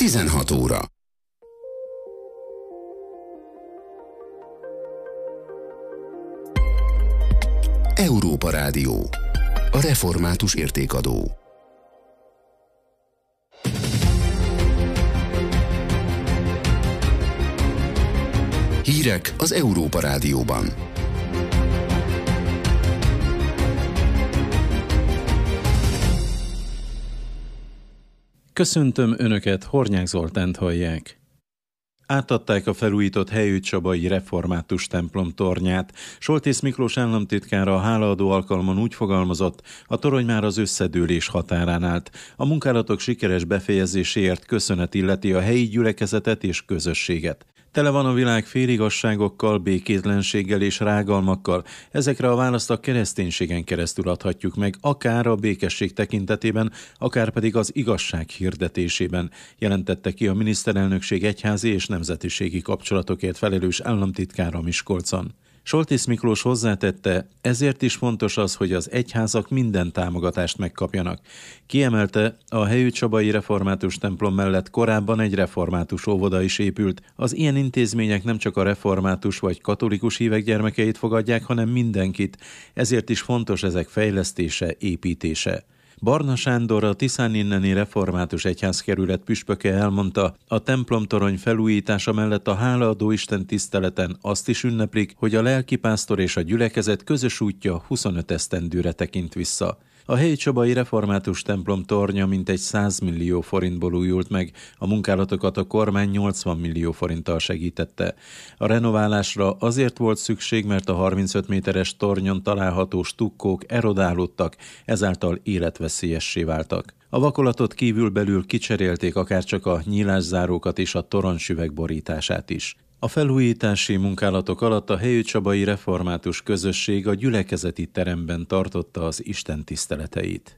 16 óra. Európa Rádió. A református értékadó. Hírek az Európa Rádióban. Köszöntöm Önöket, Hornyák Zoltánt hallják. Átadták a felújított Helyő-Csabai református templom tornyát. Soltész Miklós államtitkár a hálaadó alkalmon úgy fogalmazott, a torony már az összedőlés határán állt. A munkálatok sikeres befejezéséért köszönet illeti a helyi gyülekezetet és közösséget. Tele van a világ féligasságokkal, békétlenséggel és rágalmakkal. Ezekre a választ a kereszténységen keresztül adhatjuk meg, akár a békesség tekintetében, akár pedig az igazság hirdetésében, jelentette ki a miniszterelnökség egyházi és nemzetiségi kapcsolatokért felelős államtitkára Miskolcon. Soltész Miklós hozzátette, ezért is fontos az, hogy az egyházak minden támogatást megkapjanak. Kiemelte, a Helyő-Csabai református templom mellett korábban egy református óvoda is épült. Az ilyen intézmények nem csak a református vagy katolikus hívek gyermekeit fogadják, hanem mindenkit. Ezért is fontos ezek fejlesztése, építése. Barna Sándor, a Tiszáninneni református egyházkerület püspöke elmondta, a templomtorony felújítása mellett a hálaadó Isten tiszteleten azt is ünneplik, hogy a lelkipásztor és a gyülekezet közös útja 25 esztendőre tekint vissza. A Helyő-Csabai református templom tornya mintegy 100 millió forintból újult meg, a munkálatokat a kormány 80 millió forinttal segítette. A renoválásra azért volt szükség, mert a 35 méteres tornyon található stukkók erodálódtak, ezáltal életveszélyessé váltak. A vakolatot kívülbelül kicserélték akárcsak a nyílászárókat és a toronysüveg borítását is. A felújítási munkálatok alatt a Helyő-Csabai református közösség a gyülekezeti teremben tartotta az istentiszteleteit.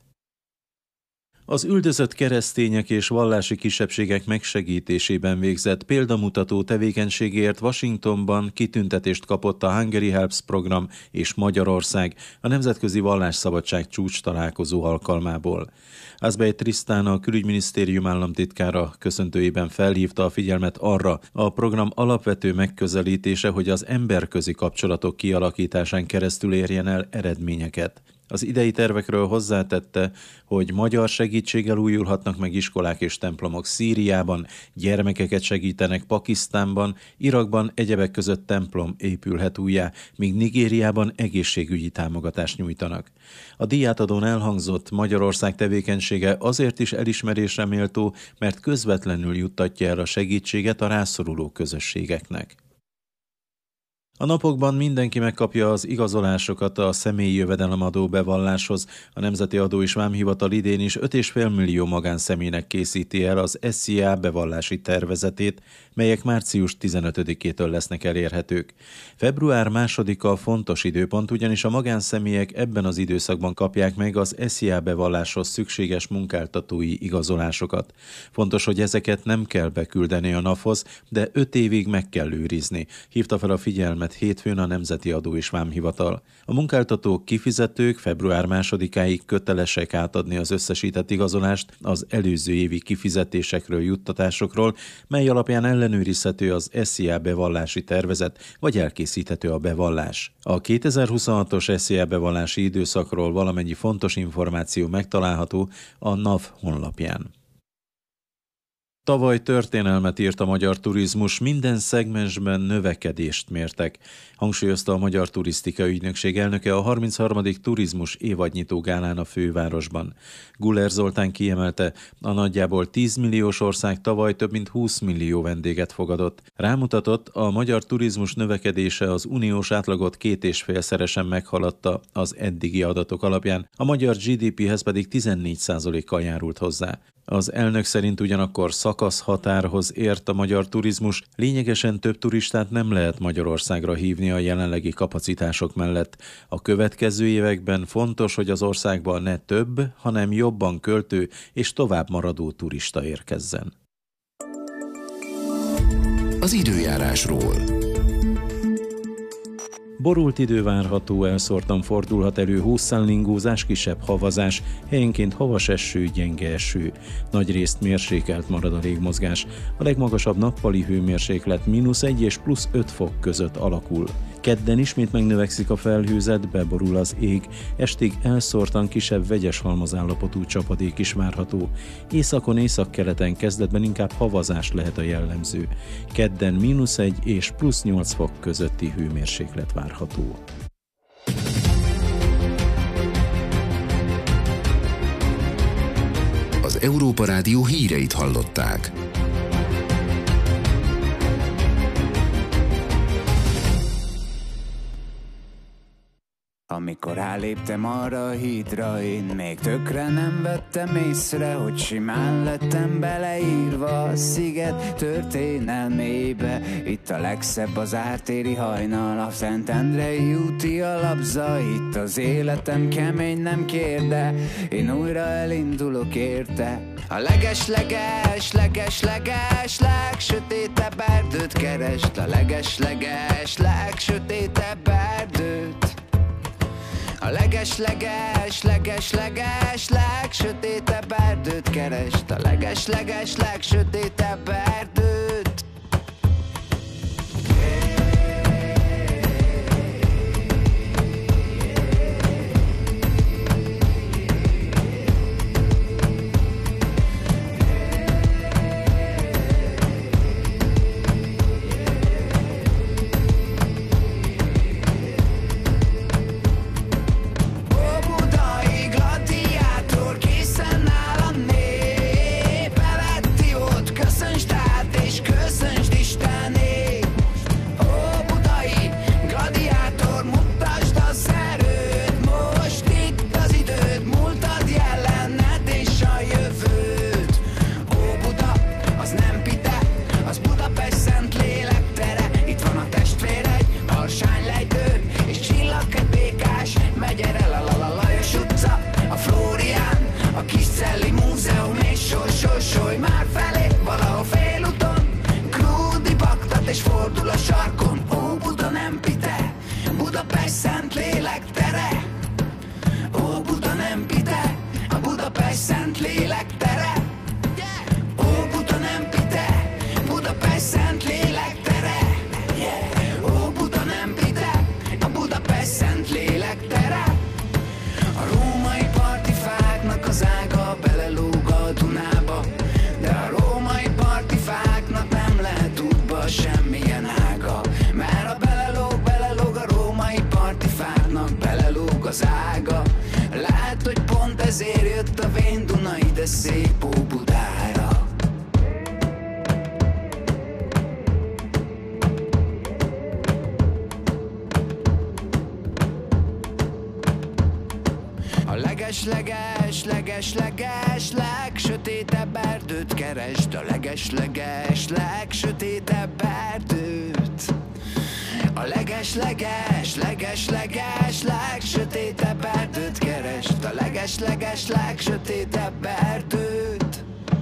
Az üldözött keresztények és vallási kisebbségek megsegítésében végzett példamutató tevékenységért Washingtonban kitüntetést kapott a Hungary Helps program és Magyarország a Nemzetközi Vallásszabadság csúcs találkozó alkalmából. Azbej Trisztán, a külügyminisztérium államtitkára köszöntőjében felhívta a figyelmet arra, a program alapvető megközelítése, hogy az emberközi kapcsolatok kialakításán keresztül érjen el eredményeket. Az idei tervekről hozzátette, hogy magyar segítséggel újulhatnak meg iskolák és templomok Szíriában, gyermekeket segítenek Pakisztánban, Irakban egyebek között templom épülhet újjá, míg Nigériában egészségügyi támogatást nyújtanak. A díjátadón elhangzott, Magyarország tevékenysége azért is elismerésre méltó, mert közvetlenül juttatja el a segítséget a rászoruló közösségeknek. A napokban mindenki megkapja az igazolásokat a személyi jövedelemadó bevalláshoz. A Nemzeti Adó és Vámhivatal idén is 5,5 millió magánszemélynek készíti el az SZIA bevallási tervezetét, melyek március 15-től lesznek elérhetők. Február 2-a fontos időpont, ugyanis a magánszemélyek ebben az időszakban kapják meg az SZIA bevalláshoz szükséges munkáltatói igazolásokat. Fontos, hogy ezeket nem kell beküldeni a NAV-hoz, de 5 évig meg kell őrizni. Hívta fel a figyelmet hétfőn a Nemzeti Adó és Vámhivatal. A munkáltatók, kifizetők február 2-áig kötelesek átadni az összesített igazolást az előző évi kifizetésekről, juttatásokról, mely alapján ellenőrizhető az SZIA bevallási tervezet, vagy elkészíthető a bevallás. A 2026-os SZIA bevallási időszakról valamennyi fontos információ megtalálható a NAV honlapján. Tavaly történelmet írt a magyar turizmus, minden szegmensben növekedést mértek, hangsúlyozta a Magyar Turisztikai Ügynökség elnöke a 33. turizmus évadnyitó gálán a fővárosban. Guller Zoltán kiemelte, a nagyjából 10 milliós ország tavaly több mint 20 millió vendéget fogadott. Rámutatott, a magyar turizmus növekedése az uniós átlagot 2,5-szeresen meghaladta az eddigi adatok alapján, a magyar GDP-hez pedig 14%-kal járult hozzá. Az elnök szerint ugyanakkor szakaszhatárhoz ért a magyar turizmus, lényegesen több turistát nem lehet Magyarországra hívni a jelenlegi kapacitások mellett. A következő években fontos, hogy az országba ne több, hanem jobban költő és tovább maradó turista érkezzen. Az időjárásról. Borult idő várható, elszórtan fordulhat elő hószellingózás, kisebb havazás, helyenként havas eső, gyenge eső. Nagyrészt mérsékelt marad a légmozgás. A legmagasabb nappali hőmérséklet -1 és +5 fok között alakul. Kedden ismét megnövekszik a felhőzet, beborul az ég, estig elszórtan kisebb vegyes halmazállapotú csapadék is várható. Északon, északkeleten kezdetben inkább havazás lehet a jellemző. Kedden -1 és +8 fok közötti hőmérséklet várható. Az Európa Rádió híreit hallották. Amikor ráléptem arra a hídra, én még tökre nem vettem észre, hogy simán lettem beleírva a sziget történelmébe. Itt a legszebb az ártéri hajnal, a Szentendrei úti alapza. Itt az életem kemény, nem kér, de én újra elindulok érte. A leges-leges, leges-leges, legsötétebb erdőt keresd. A leges-leges, legsötétebb erdőt. A leges-leges, leges-leges, legsötétebb erdőt keresd. A leges-leges, legsötétebb erdőt. Leges-leges, legsötétebb erdőt keresd. A leges-leges, legsötétebb erdőt. A leges-leges, leges-leges, legsötétebb erdőt keresd. A leges-leges, legsötétebb erdőt.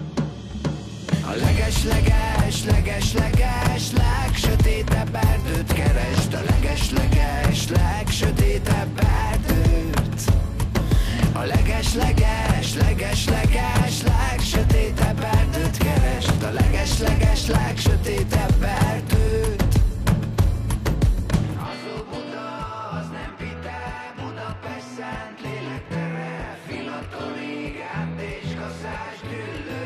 A leges-leges, leges-leges, legsötétebb erdőt keresd. A leges-leges, legsötétebb erdőt. A leges-leges, leges-leges, legsötétebb erdőt keresd. A leges-leges, legsötétebb erdőt. Az Óbuda, az nem Pite, Budapest szent lélektere, Filatonig, és Kaszás Gyüllő,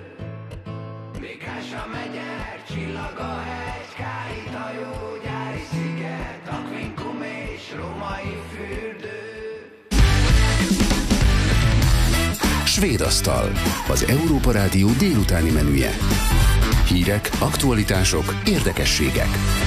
Békása megye, Csillaga-hegy, Káit-hajó, Gyári sziget, Aquincum és Római fürdő. Svédasztal, az Európa Rádió délutáni menüje. Hírek, aktualitások, érdekességek.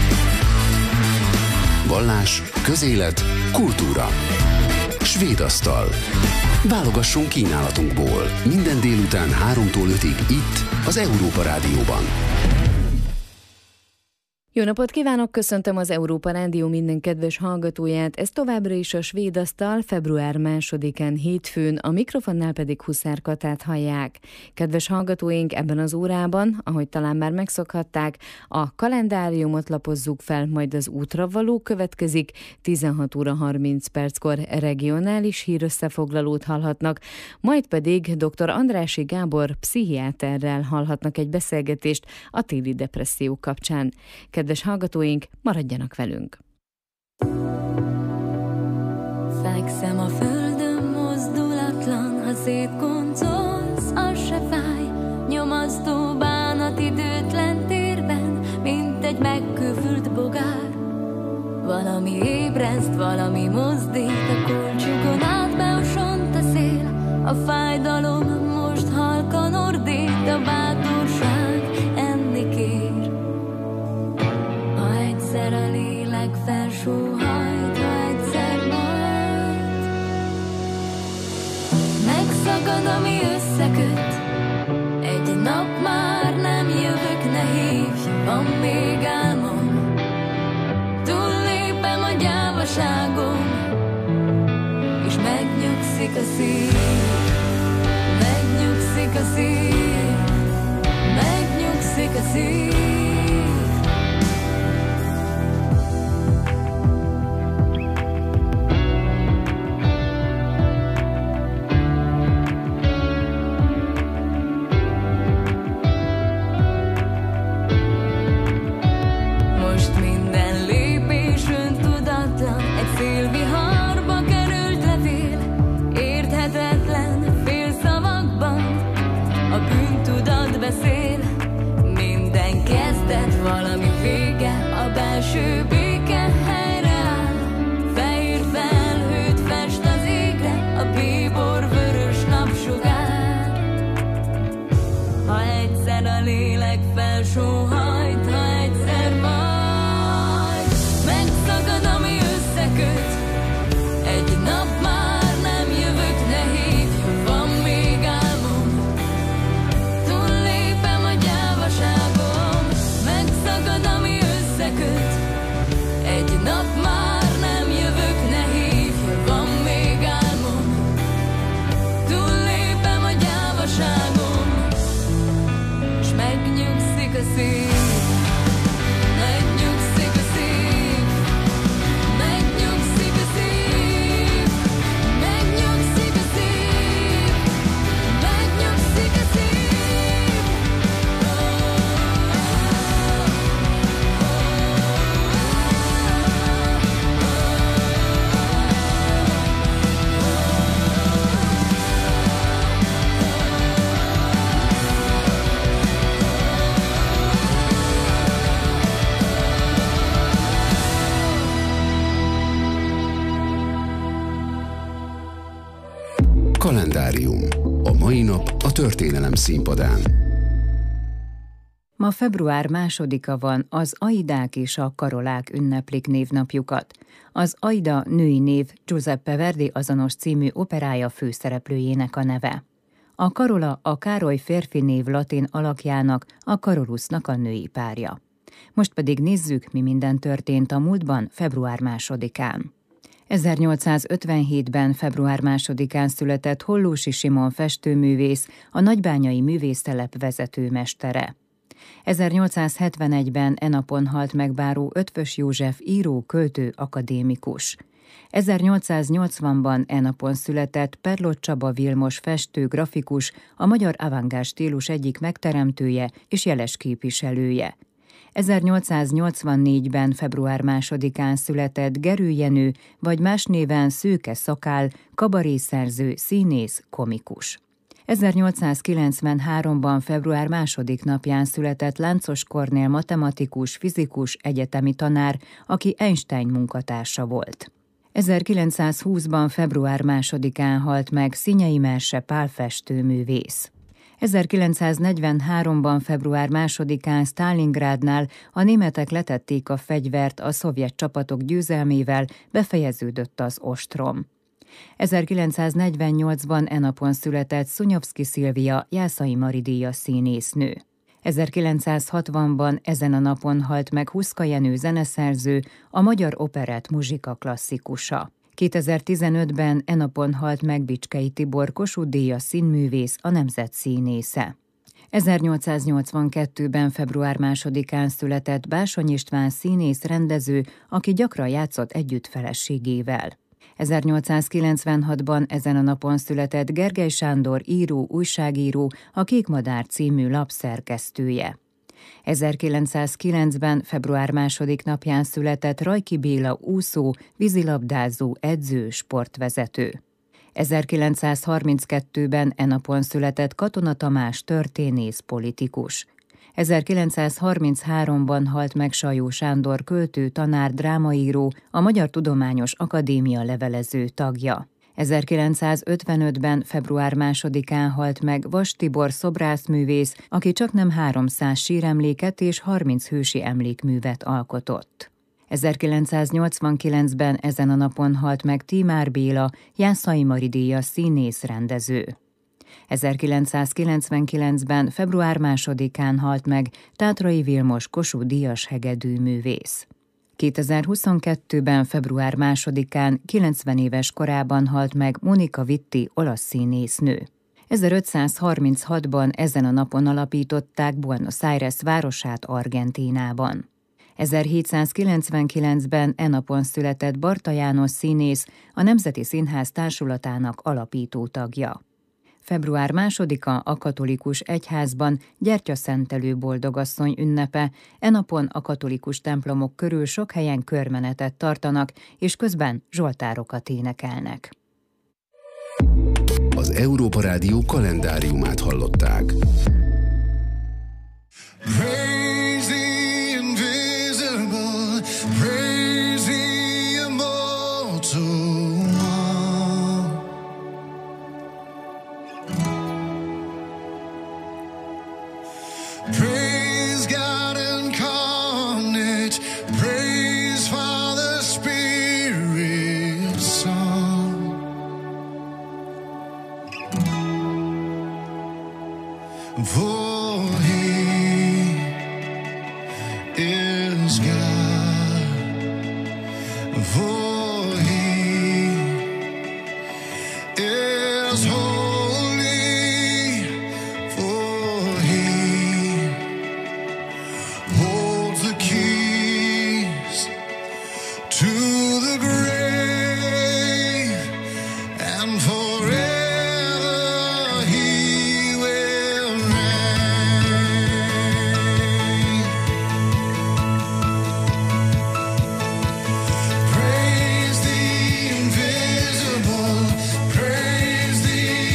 Vallás, közélet, kultúra. Svédasztal. Válogassunk kínálatunkból. Minden délután 3-tól 5-ig itt, az Európa Rádióban. Jó napot kívánok, köszöntöm az Európa Rádió minden kedves hallgatóját. Ez továbbra is a Svéd Asztal, február 2-án hétfőn, a mikrofonnál pedig Huszár Katát hallják. Kedves hallgatóink, ebben az órában, ahogy talán már megszokhatták, a kalendáriumot lapozzuk fel, majd az útra való következik, 16 óra 30 perckor regionális hírösszefoglalót hallhatnak, majd pedig dr. Andrássy Gábor pszichiáterrel hallhatnak egy beszélgetést a téli depresszió kapcsán. Kedves hallgatóink, maradjanak velünk! Fekszem a földön mozdulatlan, ha szétkoncolsz, az se fáj. Nyomasztó bánat időtlen térben, mint egy megkövült bogár. Valami ébreszt, valami mozdít, a kulcsukon át beosont a szél. A fájdalom most halkan ordít, a bátorság enni kér. Egyszer a lélek felsóhajt, ha egyszer majd megszakad, ami összeköt. Egy nap már nem jövök, ne hívj, van még álmom. Túllépem a gyávaságom, és megnyugszik a szív. Megnyugszik a szív. Megnyugszik a szív. Valami vége, a belső béke helyreáll. Fehér felhőt fest az égre, a bíbor vörös napsugár. Ha egyszer a lélek felsóhajt, ha egyszer majd megszakad, ami összeköt. Egy nap már nem jövök, ne hívj, van még álmom. Túllépem a gyávaságon, megszakad, ami összeköt. Egy nap már nem jövök, ne hívj, van még álmom. Túllépem a gyávaságom, s megnyugszik a szív. Megnyugszik a szív. Megnyugszik a szív. Megnyugszik a szív. Megnyugszik a szív. Kalendárium. A mai nap a történelem színpadán. Ma február 2-a van, az Aidák és a Karolák ünneplik névnapjukat. Az Aida női név Giuseppe Verdi azonos című operája főszereplőjének a neve. A Karola a Károly férfi név latin alakjának, a Karolusnak a női párja. Most pedig nézzük, mi minden történt a múltban február 2-án. 1857-ben február 2-án született Hollósy Simon festőművész, a nagybányai művésztelep vezetőmestere. 1871-ben e napon halt meg báró Eötvös József író, költő, akadémikus. 1880-ban e napon született Perlott Csaba Vilmos festő, grafikus, a magyar avantgárd stílus egyik megteremtője és jeles képviselője. 1884-ben február 2-án született Gerő Jenő, vagy más néven Szőke Szakál, kabarészerző, színész, komikus. 1893-ban február 2. napján született Láncos Kornél matematikus, fizikus, egyetemi tanár, aki Einstein munkatársa volt. 1920-ban február 2-án halt meg Szinyei Merse Pál festőművész. 1943-ban február 2-án Sztálingrádnál a németek letették a fegyvert, a szovjet csapatok győzelmével befejeződött az ostrom. 1948-ban e napon született Szunyovszky Szilvia Jászai Mari díjas színésznő. 1960-ban ezen a napon halt meg Huszka Jenő zeneszerző, a magyar operett muzsika klasszikusa. 2015-ben e napon halt meg Bicskei Tibor Kossuth-díjas színművész, a nemzet színésze. 1882-ben február 2-án született Básony István színész rendező, aki gyakran játszott együtt feleségével. 1896-ban ezen a napon született Gergely Sándor író, újságíró, a Kékmadár című lap szerkesztője. 1909-ben február 2. napján született Rajki Béla úszó, vízilabdázó, edző, sportvezető. 1932-ben e napon született Katona Tamás történész, politikus. 1933-ban halt meg Sajó Sándor költő, tanár, drámaíró, a Magyar Tudományos Akadémia levelező tagja. 1955-ben február 2-án halt meg Vas Tibor szobrászművész, aki csaknem 300 síremléket és 30 hősi emlékművet alkotott. 1989-ben ezen a napon halt meg Tímár Béla, Jászai Mari díjas színész rendező. 1999-ben február 2-án halt meg Tátrai Vilmos Kossuth díjas hegedűművész. 2022-ben február 2-án 90 éves korában halt meg Monika Vitti, olasz színésznő. 1536-ban ezen a napon alapították Buenos Aires városát Argentínában. 1799-ben e napon született Barta János színész, a Nemzeti Színház társulatának alapító tagja. Február 2-a a katolikus egyházban Gyertyaszentelő boldogasszony ünnepe, e napon a katolikus templomok körül sok helyen körmenetet tartanak, és közben zsoltárokat énekelnek. Az Európa Rádió kalendáriumát hallották. Praise the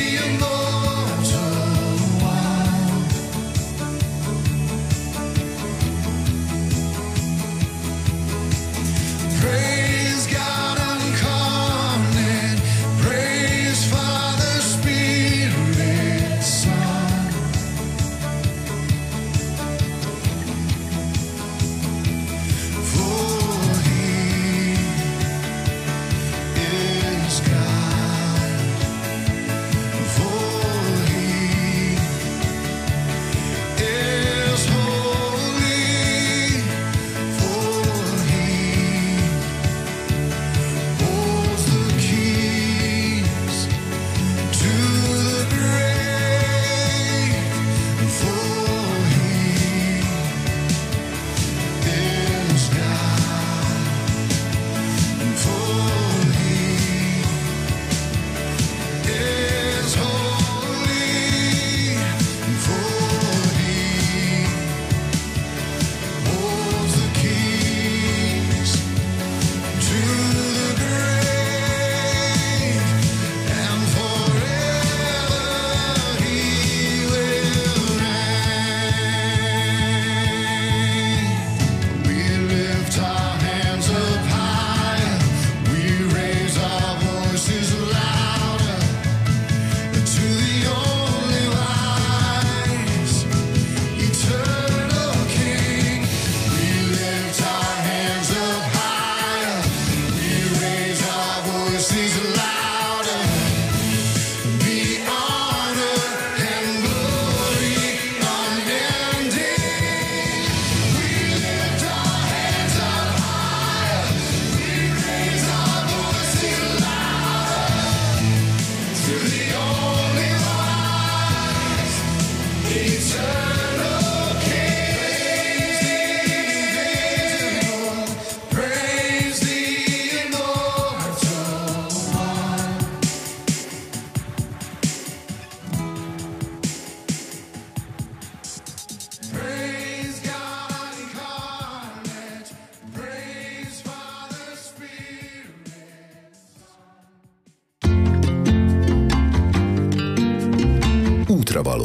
hallásra való.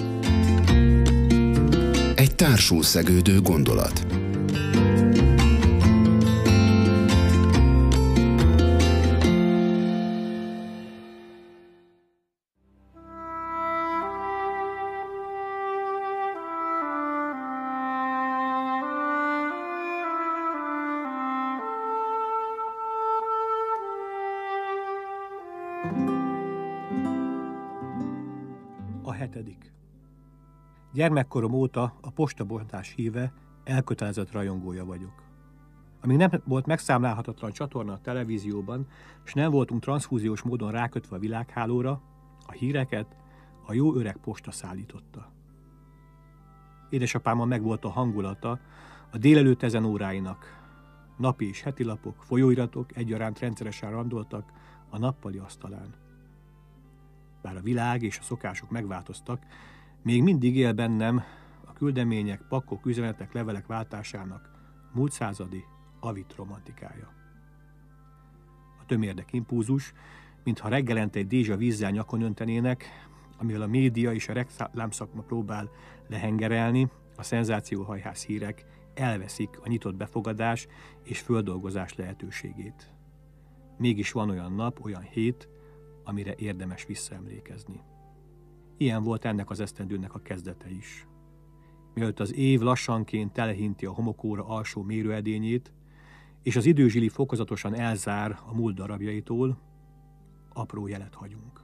Egy társul szegődő gondolat. A 7. Gyermekkorom óta a postabontás híve, elkötelezett rajongója vagyok. Amíg nem volt megszámlálhatatlan csatorna a televízióban, és nem voltunk transzfúziós módon rákötve a világhálóra, a híreket a jó öreg posta szállította. Édesapámmal megvolt a hangulata a délelőtt ezen óráinak. Napi és heti lapok, folyóiratok egyaránt rendszeresen randoltak a nappali asztalán. Bár a világ és a szokások megváltoztak, még mindig él bennem a küldemények, pakkok, üzenetek, levelek váltásának múlt századi avit romantikája. A tömérdek impulzus, mintha reggelente egy dézsa vízzel nyakon öntenének, amivel a média és a reklámszakma próbál lehengerelni, a szenzációhajhász hírek elveszik a nyitott befogadás és földolgozás lehetőségét. Mégis van olyan nap, olyan hét, amire érdemes visszaemlékezni. Ilyen volt ennek az esztendőnek a kezdete is. Mielőtt az év lassanként telehinti a homokóra alsó mérőedényét, és az időzsili fokozatosan elzár a múlt darabjaitól, apró jelet hagyunk.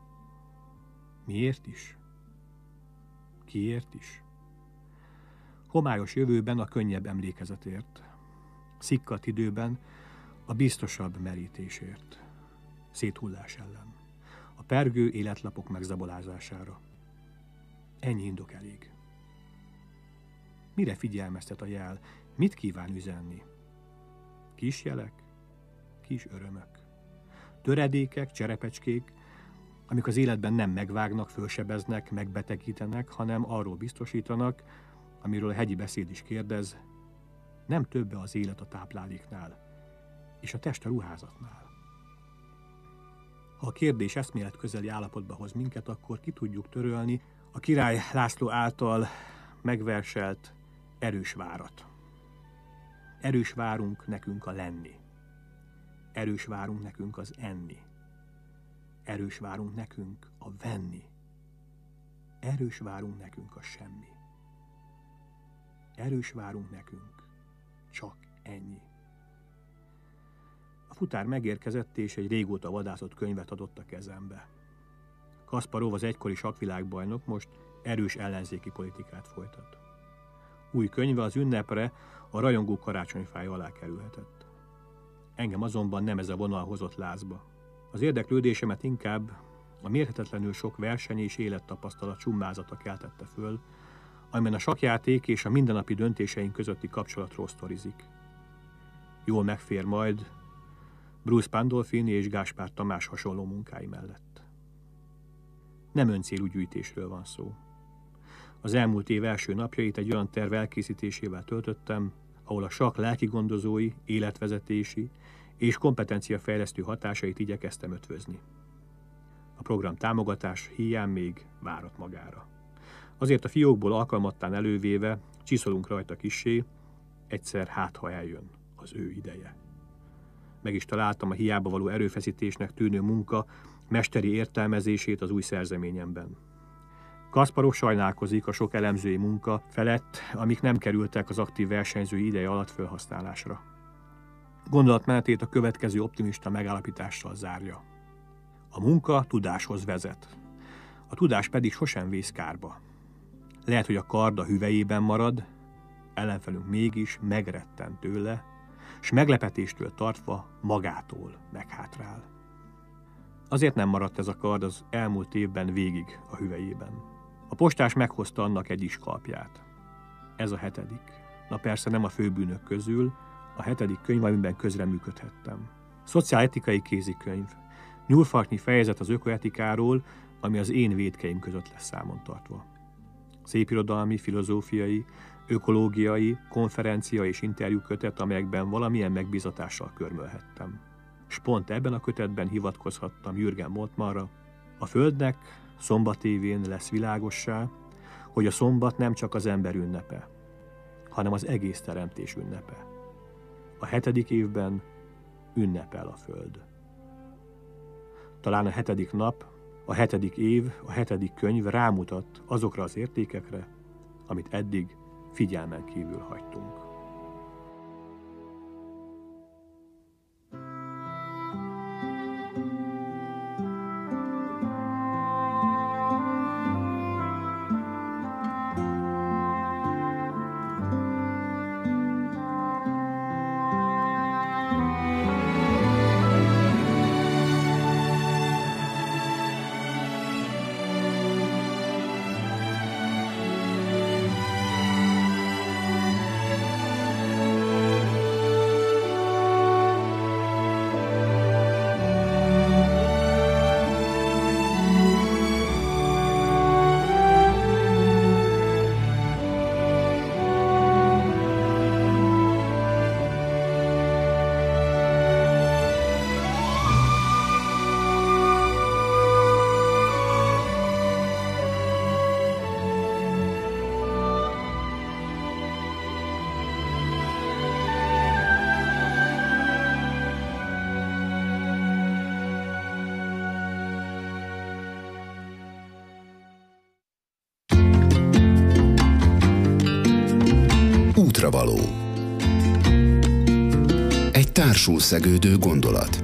Miért is? Kiért is? Homályos jövőben a könnyebb emlékezetért, szikkadt időben a biztosabb merítésért, széthullás ellen, a pergő életlapok megzabolázására. Ennyi indok elég. Mire figyelmeztet a jel? Mit kíván üzenni? Kis jelek, kis örömök. Töredékek, cserepecskék, amik az életben nem megvágnak, fölsebeznek, megbetegítenek, hanem arról biztosítanak, amiről a hegyi beszéd is kérdez, nem többe az élet a tápláléknál, és a test a ruházatnál. Ha a kérdés eszmélet közeli állapotba hoz minket, akkor ki tudjuk törölni a Király László által megverselt erős várat. Erős várunk nekünk a lenni. Erős várunk nekünk az enni. Erős várunk nekünk a venni. Erős várunk nekünk a semmi. Erős várunk nekünk csak ennyi. A futár megérkezett, és egy régóta vadászott könyvet adott a kezembe. Kasparov, az egykori sakkvilágbajnok, most erős ellenzéki politikát folytat. Új könyve az ünnepre a rajongó karácsonyfája alá kerülhetett. Engem azonban nem ez a vonal hozott lázba. Az érdeklődésemet inkább a mérhetetlenül sok verseny és élettapasztalat summázata keltette föl, amiben a sakkjáték és a mindennapi döntéseink közötti kapcsolatról sztorizik. Jól megfér majd Bruce Pandolfini és Gáspár Tamás hasonló munkái mellett. Nem öncélú gyűjtésről van szó. Az elmúlt év első napjait egy olyan terv elkészítésével töltöttem, ahol a sakk lelkigondozói, életvezetési és kompetenciafejlesztő hatásait igyekeztem ötvözni. A program támogatás hiány még várat magára. Azért a fiókból alkalmattán elővéve csiszolunk rajta kissé, egyszer hát ha eljön az ő ideje. Meg is találtam a hiába való erőfeszítésnek tűnő munka mesteri értelmezését az új szerzeményemben. Kasparov sajnálkozik a sok elemzői munka felett, amik nem kerültek az aktív versenyzői ideje alatt felhasználásra. Gondolatmenetét a következő optimista megállapítással zárja. A munka tudáshoz vezet. A tudás pedig sosem vész kárba. Lehet, hogy a kard a hüvelyében marad, ellenfelünk mégis megretten tőle, s meglepetéstől tartva magától meghátrál. Azért nem maradt ez a kard az elmúlt évben végig a hüvelyében. A postás meghozta annak egy iskalpját. Ez a 7. Na persze nem a főbűnök közül, a 7. könyv, amiben közreműködhettem. Szociáletikai kézikönyv. Nyúlfarknyi fejezet az ökoetikáról, ami az én vétkeim között lesz számon tartva. Szépirodalmi, filozófiai, ökológiai, konferencia és interjú kötet, amelyekben valamilyen megbízatással körmölhettem. S pont ebben a kötetben hivatkozhattam Jürgen Moltmannra, a Földnek Szombat évén lesz világossá, hogy a szombat nem csak az ember ünnepe, hanem az egész teremtés ünnepe. A 7. évben ünnepel a föld. Talán a 7. nap, a 7. év, a 7. könyv rámutat azokra az értékekre, amit eddig figyelmen kívül hagytunk. Útravaló. Egy társul szegődő gondolat.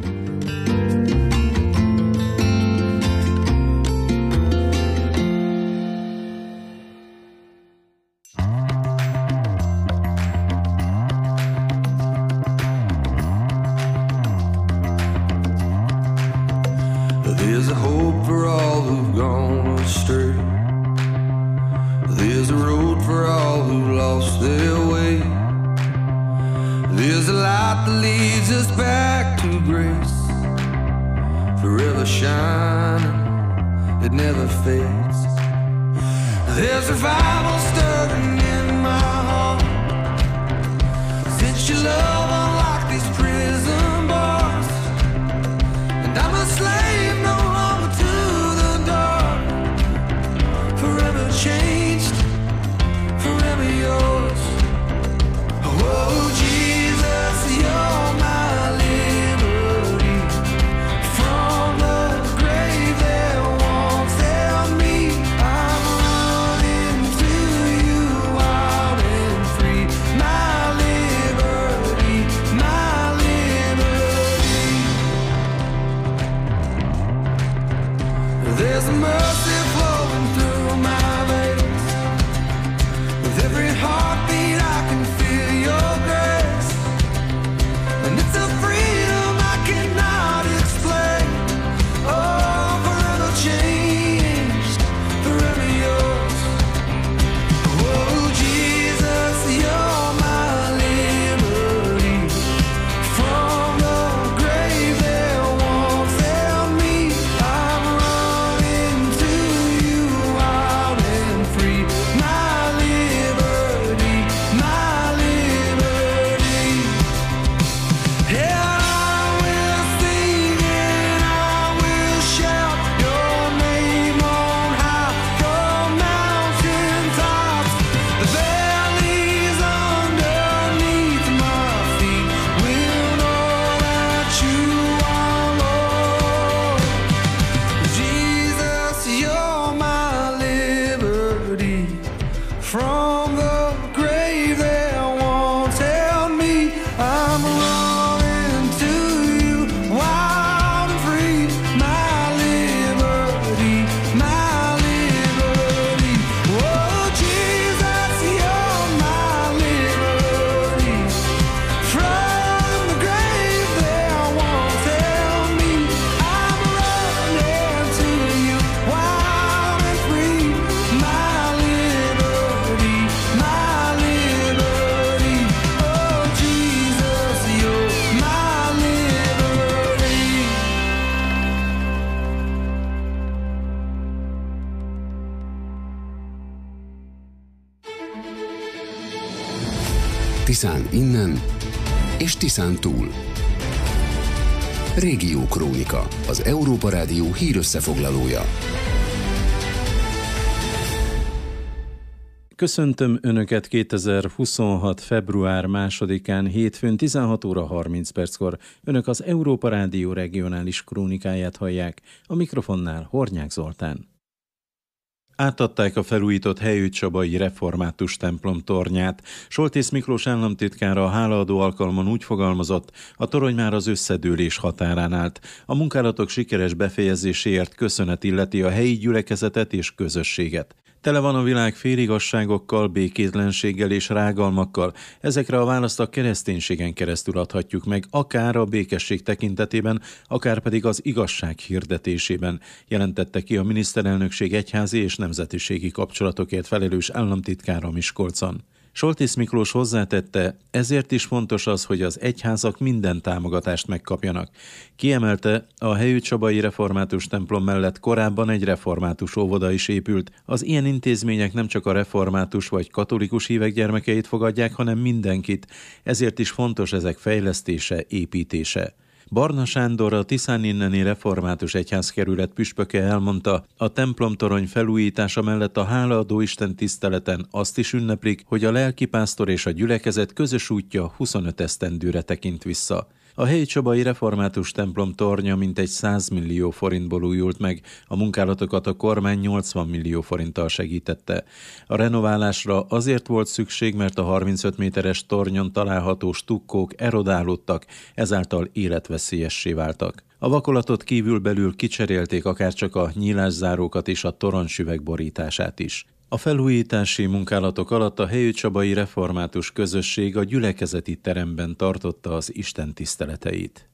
There's a hope for all who've gone astray. There's a road for all who lost their way. There's a light that leads us back to grace, forever shining, it never fades. There's revival stirring in my heart, since your love unlocked these prison bars, and I'm a slave no longer to the dark, forever changed, forever yours. Oh Jesus, you're my liberty. From the grave that once held me, I'm running to you wild and free. My liberty, my liberty. There's a mercy flowing through my veins. With every heartbeat I can feel your grace, and it's a freedom I cannot explain. Oh, forever changed, forever yours. Oh Jesus, you're my liberty. From the grave that once held me, I'm running to you wild and free. My liberty, my liberty. Yeah, I will sing and I will shout your name on high, from mountain tops. The valleys underneath my feet will know that you are Lord. Jesus, you're my liberty. From the grave that once held me, I'm running to you wild and free. My liberty, my liberty. Oh Jesus, you're my liberty. From the grave that once held me, I'm running to you wild and free. My liberty, my liberty. Oh Jesus, you're my liberty. 'Tiszán innen és Tiszán túl. Régió Krónika, az Európa Rádió hírösszefoglalója. Köszöntöm Önöket 2026. február 2-án hétfőn 16 óra 30 perckor. Önök az Európa Rádió regionális krónikáját hallják, a mikrofonnál Hornyák Zoltán. Átadták a felújított Helyőcsabai református templom tornyát. Soltész Miklós államtitkár a hálaadó alkalmon úgy fogalmazott, a torony már az összedőlés határán állt. A munkálatok sikeres befejezéséért köszönet illeti a helyi gyülekezetet és közösséget. Tele van a világ féligasságokkal, békétlenséggel és rágalmakkal. Ezekre a választ a kereszténységen keresztül adhatjuk meg, akár a békesség tekintetében, akár pedig az igazság hirdetésében, jelentette ki a miniszterelnökség egyházi és nemzetiségi kapcsolatokért felelős államtitkára Miskolcon. Soltész Miklós hozzátette, ezért is fontos az, hogy az egyházak minden támogatást megkapjanak. Kiemelte, a Helyőcsabai református templom mellett korábban egy református óvoda is épült. Az ilyen intézmények nem csak a református vagy katolikus hívek gyermekeit fogadják, hanem mindenkit. Ezért is fontos ezek fejlesztése, építése. Barna Sándor, a Tiszáninneni református egyházkerület püspöke elmondta, a templomtorony felújítása mellett a hálaadó Isten tiszteleten azt is ünneplik, hogy a lelkipásztor és a gyülekezet közös útja 25 esztendőre tekint vissza. A Helyőcsabai református templom tornya mintegy 100 millió forintból újult meg, a munkálatokat a kormány 80 millió forinttal segítette. A renoválásra azért volt szükség, mert a 35 méteres tornyon található stukkók erodálódtak, ezáltal életveszélyessé váltak. A vakolatot kívülbelül kicserélték akárcsak a nyílászárókat és a toronysüveg borítását is. A felújítási munkálatok alatt a Helyőcsabai református közösség a gyülekezeti teremben tartotta az istentiszteleteit.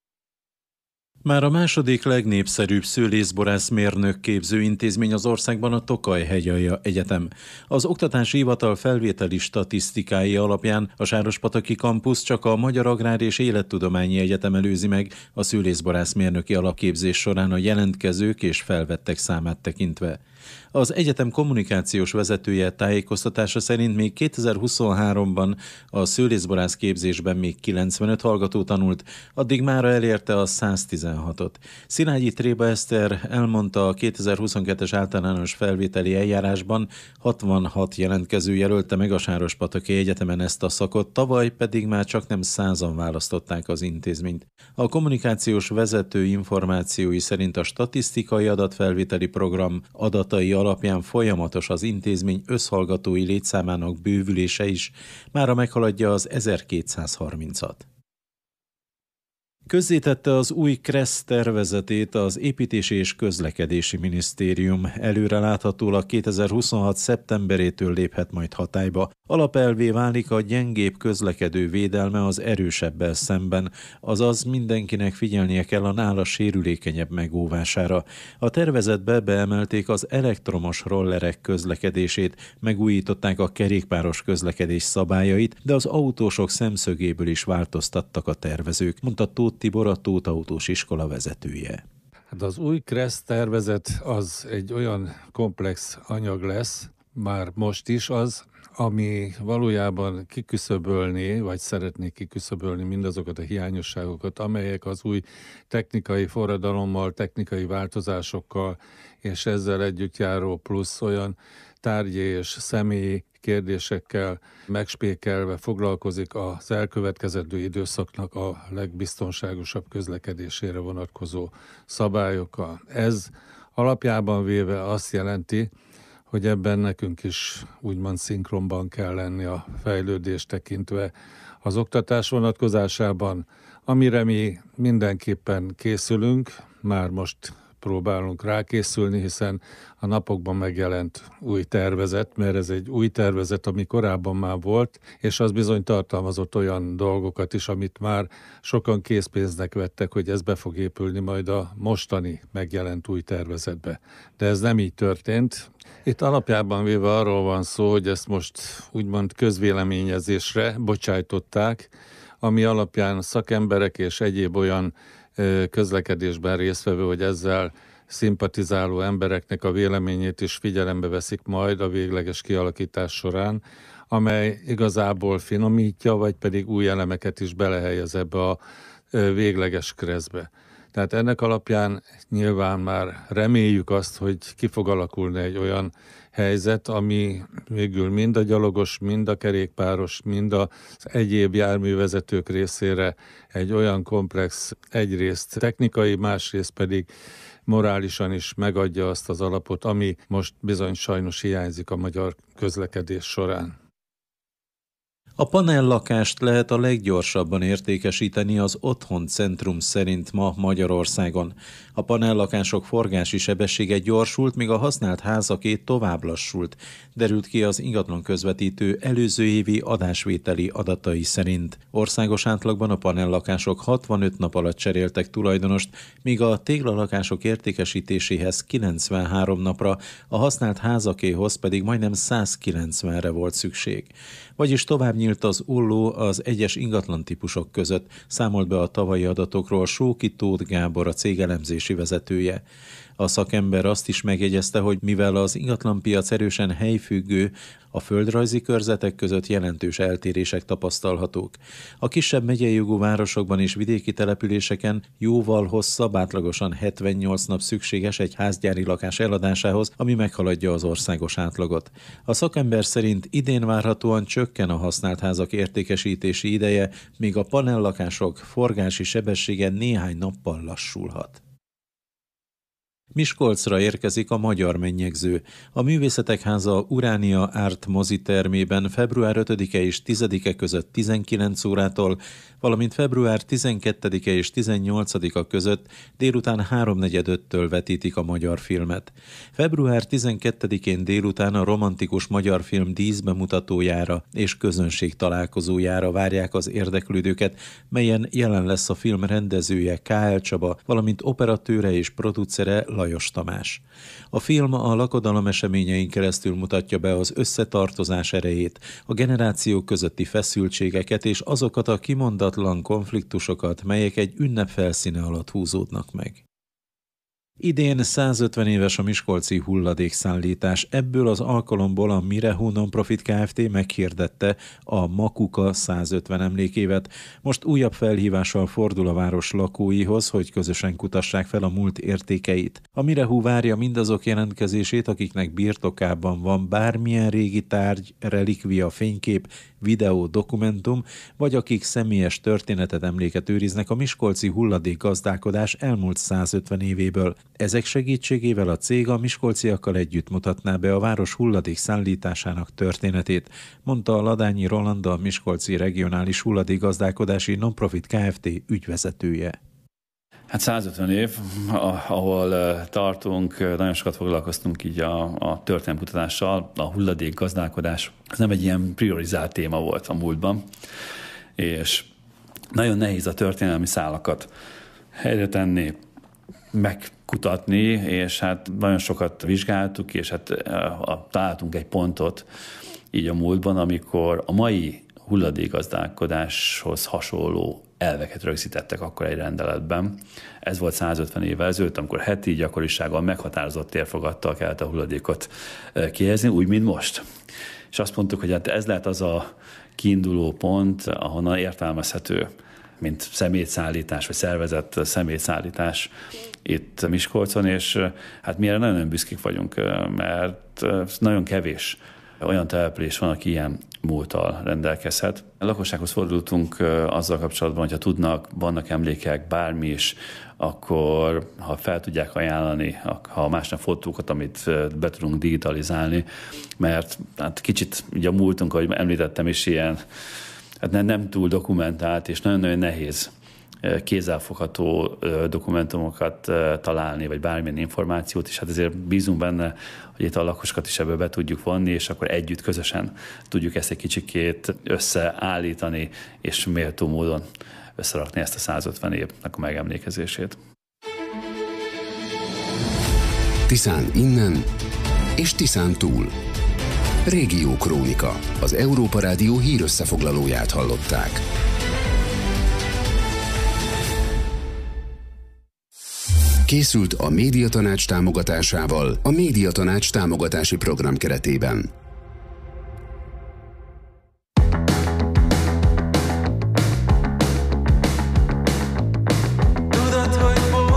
Már a második legnépszerűbb szőlészborász-mérnök képző intézmény az országban a Tokaj Hegyalja Egyetem. Az Oktatási Hivatal felvételi statisztikái alapján a Sárospataki kampusz csak a Magyar Agrár és Élettudományi Egyetem előzi meg a szőlészborász-mérnöki alapképzés során a jelentkezők és felvettek számát tekintve. Az egyetem kommunikációs vezetője tájékoztatása szerint még 2023-ban a szőlészborász képzésben még 95 hallgató tanult, addig mára elérte a 116-ot. Szilágyi Tréba Eszter elmondta, a 2022-es általános felvételi eljárásban 66 jelentkező jelölte meg a Sárospataki Egyetemen ezt a szakot, tavaly pedig már csak nem 100-an választották az intézményt. A kommunikációs vezető információi szerint a statisztikai adatfelvételi program adatai alapján folyamatos az intézmény összhallgatói létszámának bővülése is, mára meghaladja az 1230-at. Közzétette az új KRESZ tervezetét az Építési és Közlekedési Minisztérium. Előreláthatólag 2026. szeptemberétől léphet majd hatályba. Alapelvé válik a gyengébb közlekedő védelme az erősebbel szemben, azaz mindenkinek figyelnie kell a nála sérülékenyebb megóvására. A tervezetbe beemelték az elektromos rollerek közlekedését, megújították a kerékpáros közlekedés szabályait, de az autósok szemszögéből is változtattak a tervezők, mondta Tóth Tibor, a Tóth Autós Iskola vezetője. Hát az új KRESZ tervezet az egy olyan komplex anyag lesz, már most is az, ami valójában kiküszöbölné, vagy szeretné kiküszöbölni mindazokat a hiányosságokat, amelyek az új technikai forradalommal, technikai változásokkal és ezzel együtt járó plusz olyan tárgyi és személyi kérdésekkel megspékelve foglalkozik az elkövetkezendő időszaknak a legbiztonságosabb közlekedésére vonatkozó szabályokkal. Ez alapjában véve azt jelenti, hogy ebben nekünk is úgymond szinkronban kell lenni a fejlődést tekintve az oktatás vonatkozásában, amire mi mindenképpen készülünk, már most próbálunk rákészülni, hiszen a napokban megjelent új tervezet, mert ez egy új tervezet, ami korábban már volt, és az bizony tartalmazott olyan dolgokat is, amit már sokan készpénznek vettek, hogy ez be fog épülni majd a mostani megjelent új tervezetbe. De ez nem így történt. Itt alapjában véve arról van szó, hogy ezt most úgymond közvéleményezésre bocsájtották, ami alapján szakemberek és egyéb olyan közlekedésben résztvevő, hogy ezzel szimpatizáló embereknek a véleményét is figyelembe veszik majd a végleges kialakítás során, amely igazából finomítja, vagy pedig új elemeket is belehelyez ebbe a végleges KRESZ-be. Tehát ennek alapján nyilván már reméljük azt, hogy ki fog alakulni egy olyan helyzet, ami végül mind a gyalogos, mind a kerékpáros, mind az egyéb járművezetők részére egy olyan komplex, egyrészt technikai, másrészt pedig morálisan is megadja azt az alapot, ami most bizony sajnos hiányzik a magyar közlekedés során. A panellakást lehet a leggyorsabban értékesíteni az Otthon Centrum szerint ma Magyarországon. A panellakások forgási sebessége gyorsult, míg a használt házaké tovább lassult, derült ki az ingatlan közvetítő előző évi adásvételi adatai szerint. Országos átlagban a panellakások 65 nap alatt cseréltek tulajdonost, míg a téglalakások értékesítéséhez 93 napra, a használt házakéhoz pedig majdnem 190-re volt szükség. Vagyis tovább nyílt az olló az egyes ingatlan típusok között, számolt be a tavalyi adatokról Sóki Tóth Gábor, a cég elemzési vezetője. A szakember azt is megjegyezte, hogy mivel az ingatlanpiac erősen helyfüggő, a földrajzi körzetek között jelentős eltérések tapasztalhatók. A kisebb megyei jogú városokban és vidéki településeken jóval hosszabb, átlagosan 78 nap szükséges egy házgyári lakás eladásához, ami meghaladja az országos átlagot. A szakember szerint idén várhatóan csökken a használt házak értékesítési ideje, míg a panellakások forgási sebessége néhány nappal lassulhat. Miskolcra érkezik a Magyar Mennyegző. A Művészetek Háza Uránia Art mozitermében február 5-e és 10-e között 19 órától, valamint február 12-e és 18-a között délután 3:45-től vetítik a magyar filmet. Február 12-én délután a romantikus magyar film díszbemutatójára és közönség találkozójára várják az érdeklődőket, melyen jelen lesz a film rendezője K.L. Csaba, valamint operatőre és producere Lajos Tamás. A film a lakodalom eseményein keresztül mutatja be az összetartozás erejét, a generációk közötti feszültségeket és azokat a kimondatlan konfliktusokat, melyek egy ünnep felszíne alatt húzódnak meg. Idén 150 éves a miskolci hulladékszállítás. Ebből az alkalomból a Mirehu Nonprofit Kft. Meghirdette a Makuka 150 emlékévet. Most újabb felhívással fordul a város lakóihoz, hogy közösen kutassák fel a múlt értékeit. A Mirehu várja mindazok jelentkezését, akiknek birtokában van bármilyen régi tárgy, relikvia, fénykép, videó, dokumentum, vagy akik személyes történetet, emléket őriznek a miskolci hulladékgazdálkodás elmúlt 150 évéből. Ezek segítségével a cég a miskolciakkal együtt mutatná be a város hulladék szállításának történetét, mondta a Ladányi Roland, a Miskolci Regionális Hulladékgazdálkodási Nonprofit Kft. Ügyvezetője. Hát 150 év, ahol tartunk, nagyon sokat foglalkoztunk így a történelmkutatással, a hulladékgazdálkodás. Ez nem egy ilyen priorizált téma volt a múltban, és nagyon nehéz a történelmi szálakat helyre tenni, megkutatni, és hát nagyon sokat vizsgáltuk, és hát találtunk egy pontot így a múltban, amikor a mai hulladékgazdálkodáshoz hasonló elveket rögzítettek akkor egy rendeletben. Ez volt 150 évvel ezelőtt, amikor heti gyakorisággal meghatározott térfogattal kellett a hulladékot kihelyezni, úgy, mint most. És azt mondtuk, hogy hát ez lehet az a kiinduló pont, ahonnan értelmezhető, mint szemétszállítás, vagy szervezett szemétszállítás itt Miskolcon, és hát mi erre nagyon büszkék vagyunk, mert nagyon kevés olyan település van, aki ilyen múlttal rendelkezhet. A lakossághoz fordultunk azzal kapcsolatban, hogyha tudnak, vannak emlékek, bármi is, akkor ha fel tudják ajánlani, ha másnap fotókat, amit be tudunk digitalizálni, mert hát kicsit ugye a múltunk, ahogy említettem is, ilyen hát nem túl dokumentált, és nagyon-nagyon nehéz kézzelfogható dokumentumokat találni, vagy bármilyen információt, és hát ezért bízunk benne, hogy itt a lakosokat is ebből be tudjuk vonni, és akkor együtt, közösen tudjuk ezt egy kicsikét összeállítani, és méltó módon összerakni ezt a 150 évnek a megemlékezését. Tiszán innen és Tiszán túl. Régió Krónika. Az Európa Rádió hírösszefoglalóját hallották. Készült a Médiatanács támogatásával a Médiatanács támogatási program keretében. Tudod, hogy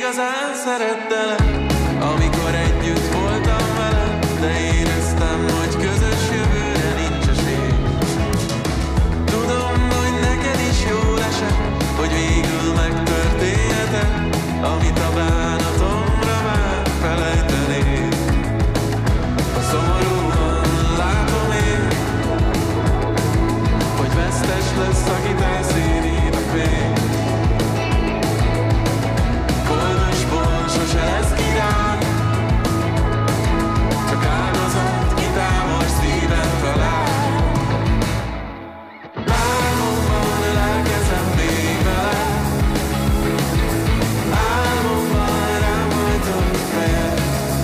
igazán szerettelek, amikor együtt voltam veled, de éreztem, hogy közös jövőre nincs esély. Tudom, hogy neked is jól esett, hogy végül megtörténhetek, amit a bánatomra már felejtenék. Szomorúan látom én, hogy vesztes lesz, akit elszínít a fény. Boldogból sose lesz király, csak áldozat, ki támos szíven talál. Álmomban ölelkezem még vele, álmomban rám hajtott fejed.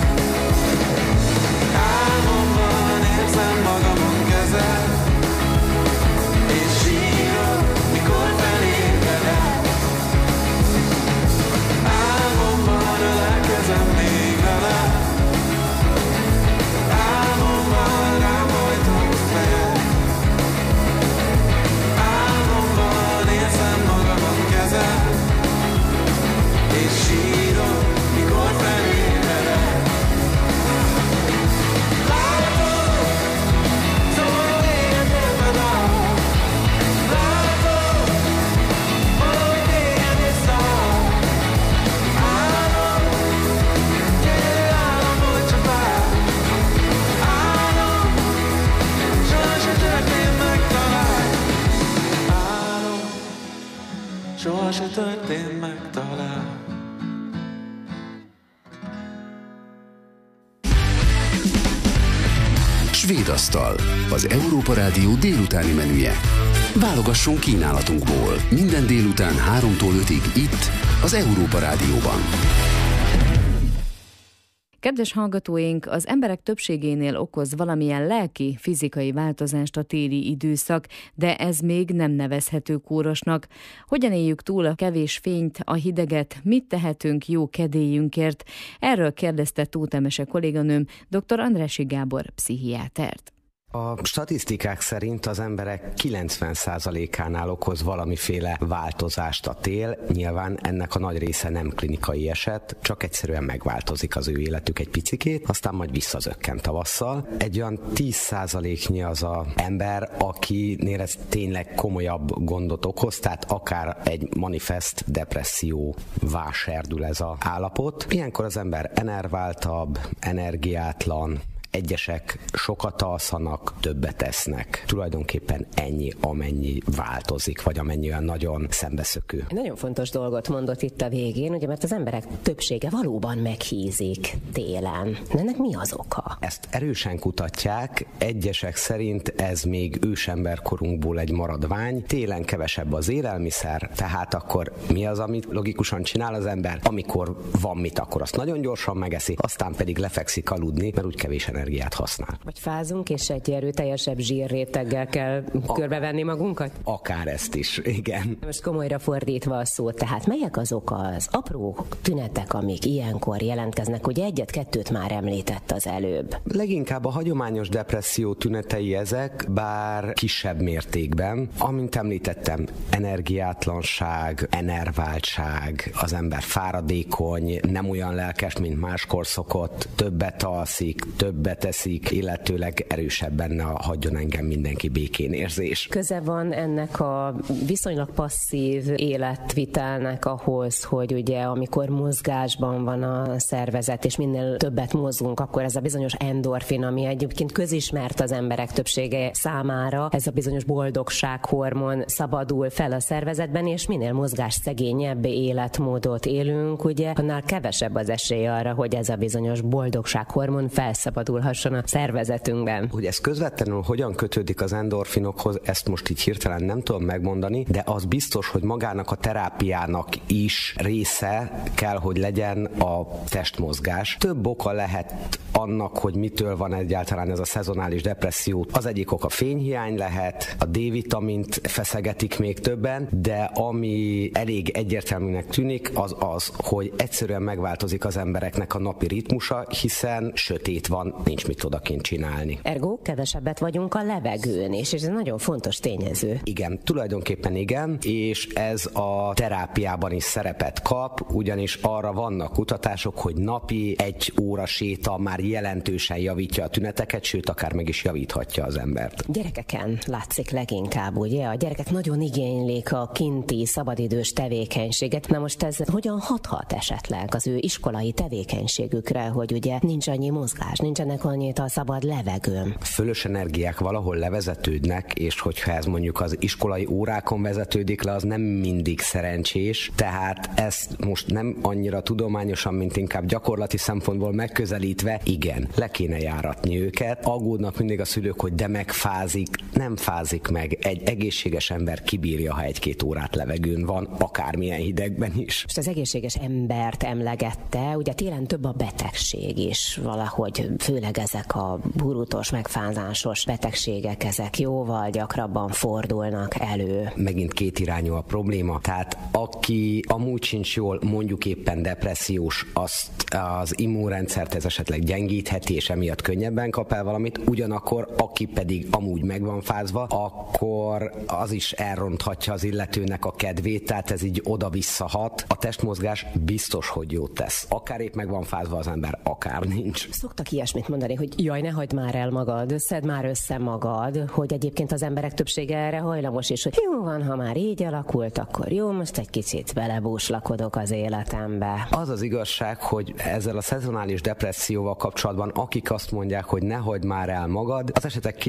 Álmomban érzem magamon kezed, és sírok, mikor felébredek. Álmomban ölelkezem még vele, álmomban rám hajtott fejed. Álmomban érzem magamon kezed, és sírok, mikor felébredek. Soha se történt meg talán. Svéd asztal, az Európa Rádió délutáni menüje. Válogassunk kínálatunkból. Minden délután 3-tól 5-ig itt, az Európa Rádióban. Kedves hallgatóink, az emberek többségénél okoz valamilyen lelki, fizikai változást a téli időszak, de ez még nem nevezhető kórosnak. Hogyan éljük túl a kevés fényt, a hideget, mit tehetünk jó kedélyünkért? Erről kérdezte Tóth Emese kolléganőm, dr. Andrássy Gábor pszichiátert. A statisztikák szerint az emberek 90%-ánál okoz valamiféle változást a tél. Nyilván ennek a nagy része nem klinikai eset, csak egyszerűen megváltozik az ő életük egy picikét, aztán majd visszazökken tavasszal. Egy olyan 10%-nyi az az ember, akinél ez tényleg komolyabb gondot okoz, tehát akár egy manifest depresszióvá serdül ez az állapot. Ilyenkor az ember enerváltabb, energiátlan, egyesek sokat alszanak, többet esznek. Tulajdonképpen ennyi, amennyi változik, vagy amennyi olyan nagyon szembeszökő. Nagyon fontos dolgot mondott itt a végén, ugye, mert az emberek többsége valóban meghízik télen. De ennek mi az oka? Ezt erősen kutatják, egyesek szerint ez még ősemberkorunkból egy maradvány. Télen kevesebb az élelmiszer, tehát akkor mi az, amit logikusan csinál az ember? Amikor van mit, akkor azt nagyon gyorsan megeszi, aztán pedig lefekszik aludni, mert úgy kevés energiát használ. Vagy fázunk, és egy erőteljesebb zsírréteggel kell körbevenni magunkat? Akár ezt is, igen. Most komolyra fordítva a szót, tehát melyek azok az apró tünetek, amik ilyenkor jelentkeznek? Ugye egyet-kettőt már említett az előbb. Leginkább a hagyományos depresszió tünetei ezek, bár kisebb mértékben. Amint említettem, energiátlanság, enerváltság, az ember fáradékony, nem olyan lelkes, mint máskor szokott, többet alszik, többet eszik, illetőleg erősebb benne a hagyjon engem mindenki békén érzés. Köze van ennek a viszonylag passzív életvitelnek ahhoz, hogy ugye amikor mozgásban van a szervezet, és minél többet mozgunk, akkor ez a bizonyos endorfin, ami egyébként közismert az emberek többsége számára, ez a bizonyos boldogsághormon szabadul fel a szervezetben, és minél mozgásszegényebb életmódot élünk, ugye, annál kevesebb az esély arra, hogy ez a bizonyos boldogsághormon felszabadulhasson a szervezetünkben. Hogy ez közvetlenül hogyan kötődik az endorfinokhoz, ezt most így hirtelen nem tudom megmondani, de az biztos, hogy magának a terápiának is része kell, hogy legyen a testmozgás. Több oka lehet annak, hogy mitől van egyáltalán ez a szezonális depresszió. Az egyik oka fényhiány lehet, a D-vitamint feszegetik még többen, de ami elég egyértelműnek tűnik, az, hogy egyszerűen megváltozik az embereknek a napi ritmusa, hiszen sötét van, nincs mit odakint csinálni. Ergo kevesebbet vagyunk a levegőn, és ez egy nagyon fontos tényező. Igen, tulajdonképpen igen, és ez a terápiában is szerepet kap, ugyanis arra vannak kutatások, hogy napi 1 óra séta már jelentősen javítja a tüneteket, sőt, akár meg is javíthatja az embert. Gyerekeken látszik leginkább, ugye? A gyerekek nagyon igénylik a kinti szabadidős tevékenységet. Na most ez hogyan hathat esetleg az ő iskolai tevékenységükre, hogy ugye nincs annyi mozgás, nincsenek annyit a szabad levegőn? Fölös energiák valahol levezetődnek, és hogyha ez mondjuk az iskolai órákon vezetődik le, az nem mindig szerencsés, tehát ezt most nem annyira tudományosan, mint inkább gyakorlati szempontból megközelítve, igen, le kéne járatni őket. Aggódnak mindig a szülők, hogy de megfázik, nem fázik meg. Egy egészséges ember kibírja, ha 1-2 órát levegőn van, akármilyen hidegben is. Most az egészséges embert emlegette, ugye télen több a betegség is valahogy, főleg ezek a burutos, megfázásos betegségek, ezek jóval gyakrabban fordulnak elő. Megint kétirányú a probléma, tehát aki amúgy sincs jól, mondjuk éppen depressziós, azt az immunrendszert ez esetleg gyengítheti, és emiatt könnyebben kap el valamit, ugyanakkor aki pedig amúgy meg van fázva, akkor az is elronthatja az illetőnek a kedvét, tehát ez így oda-vissza hat. A testmozgás biztos, hogy jót tesz. Akár épp meg van fázva az ember, akár nincs. Szoktak ilyesmit mondani, hogy jaj, ne hagyd már el magad, szedd már össze magad, hogy egyébként az emberek többsége erre hajlamos is, hogy jó van, ha már így alakult, akkor jó, most egy kicsit belebúslakodok az életembe. Az az igazság, hogy ezzel a szezonális depresszióval kapcsolatban, akik azt mondják, hogy ne hagyd már el magad, az esetek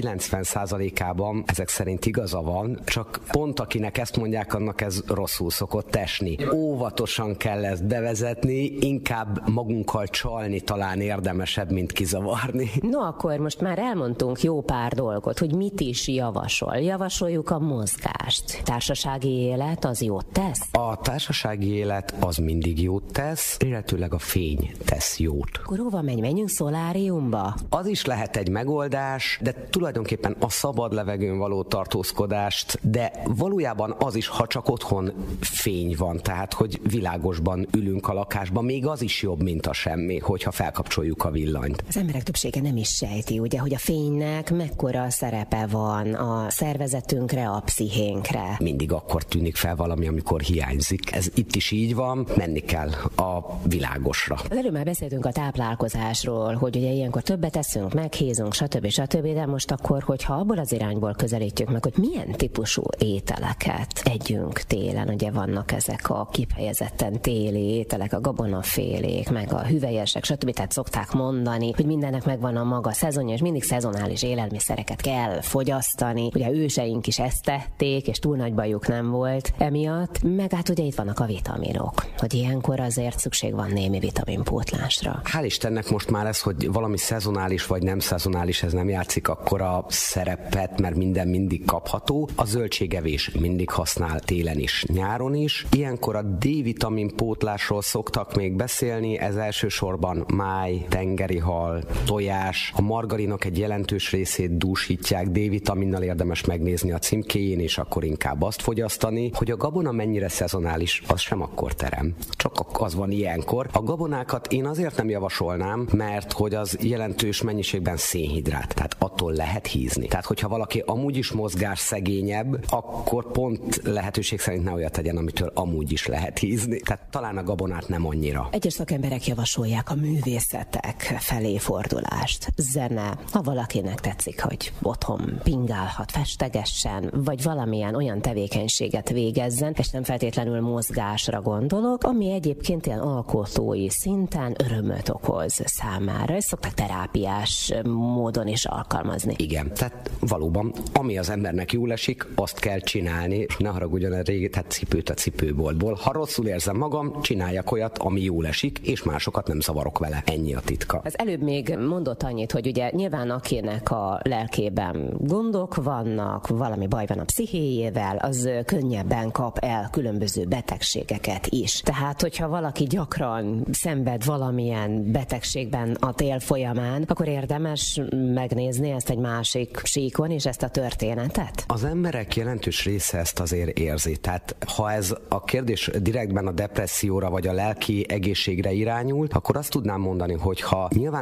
90%-ában ezek szerint igaza van, csak pont akinek ezt mondják, annak ez rosszul szokott esni. Óvatosan kell ezt bevezetni, inkább magunkkal csalni talán érdemesebb, mint kizavarni. No, akkor most már elmondtunk jó pár dolgot, hogy mit is javasol. Javasoljuk a mozgást. Társasági élet az jót tesz? A társasági élet az mindig jót tesz, illetőleg a fény tesz jót. Akkor hova menjünk, szoláriumba? Az is lehet egy megoldás, de tulajdonképpen a szabad levegőn való tartózkodást, de valójában az is, ha csak otthon fény van, tehát hogy világosban ülünk a lakásban, még az is jobb, mint a semmi, hogyha felkapcsoljuk a villanyt. Az emberek többsége nem is sejti, ugye, hogy a fénynek mekkora szerepe van a szervezetünkre, a pszichénkre. Mindig akkor tűnik fel valami, amikor hiányzik. Ez itt is így van, menni kell a világosra. Az előbb már beszéltünk a táplálkozásról, hogy ugye ilyenkor többet eszünk, meghézunk, stb. De most akkor, hogyha abból az irányból közelítjük meg, hogy milyen típusú ételeket együnk télen, ugye vannak ezek a kifejezetten téli ételek, a gabonafélék, meg a hüvelyesek, stb. Tehát szokták mondani, hogy mindennek megvan a maga szezonja, és mindig szezonális élelmiszereket kell fogyasztani. Ugye őseink is ezt tették, és túl nagy bajuk nem volt emiatt, meg hát ugye itt vannak a vitaminok, hogy ilyenkor azért szükség van némi vitaminpótlásra. Hál' Istennek most már ez, hogy valami szezonális vagy nem szezonális, ez nem játszik akkora szerepet, mert minden mindig kapható. A zöldségevés mindig használ télen is, nyáron is. Ilyenkor a D-vitamin pótlásról szoktak még beszélni, ez elsősorban máj, tengeri hal, tojás. A margarinok egy jelentős részét dúsítják, D-vitaminnal érdemes megnézni a címkéjén, és akkor inkább azt fogyasztani. Hogy a gabona mennyire szezonális, az sem akkor terem. Csak az van ilyenkor. A gabonákat én azért nem javasolnám, mert hogy az jelentős mennyiségben szénhidrát, tehát attól lehet hízni. Tehát, hogyha valaki amúgy is mozgásszegényebb, akkor pont lehetőség szerint ne olyat tegyen, amitől amúgy is lehet hízni. Tehát talán a gabonát nem annyira. Egyes szakemberek javasolják a művészetek felé fordulást. Zene, ha valakinek tetszik, hogy otthon pingálhat, festegessen, vagy valamilyen olyan tevékenységet végezzen, és nem feltétlenül mozgásra gondolok, ami egyébként ilyen alkotói szinten örömöt okoz számára. Ezt szokták terápiás módon is alkalmazni. Igen, tehát valóban, ami az embernek jól esik, azt kell csinálni, és ne haragudjon a régi, tehát cipőt a cipőboltból. Ha rosszul érzem magam, csináljak olyat, ami jól esik, és másokat nem zavarok vele. Ennyi a titka. Az előbb még mondott annyit, hogy ugye nyilván akinek a lelkében gondok vannak, valami baj van a pszichéjével, az könnyebben kap el különböző betegségeket is. Tehát, hogyha valaki gyakran szenved valamilyen betegségben a tél folyamán, akkor érdemes megnézni ezt egy másik síkon, és ezt a történetet? Az emberek jelentős része ezt azért érzi. Tehát, ha ez a kérdés direktben a depresszióra vagy a lelki egészségre irányult, akkor azt tudnám mondani, hogy ha nyilván az ember